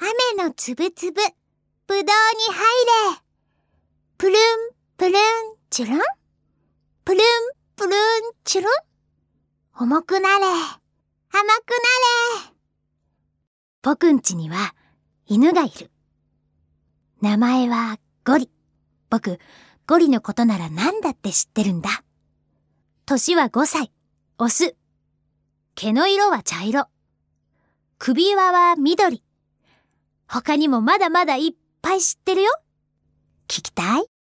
雨のつぶつぶ、ぶどうに入れ。プルン、プルン、チュルン。プルン、プルン、チュルン。重くなれ、甘くなれ。僕んちには犬がいる。名前はゴリ。僕、ゴリのことなら何だって知ってるんだ。年は5歳、オス。毛の色は茶色。首輪は緑。他にもまだまだいっぱい知ってるよ。聞きたい？